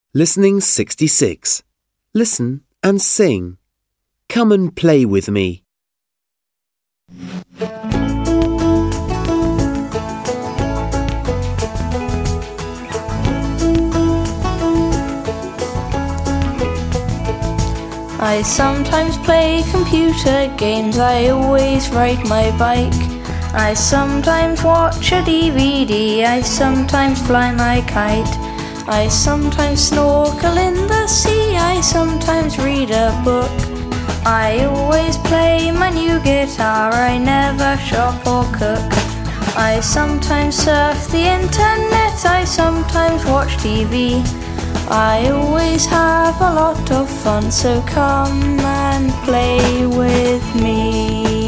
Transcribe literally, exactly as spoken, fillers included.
Listening sixty-six. Listen and sing. Come and play with me. I sometimes play computer games, I always ride my bike. I sometimes watch a D V D, I sometimes fly my kite. I sometimes snorkel in the sea, I sometimes read a book. I always play my new guitar, I never shop or cook. I sometimes surf the internet, I sometimes watch T V. I always have a lot of fun, so come and play with me.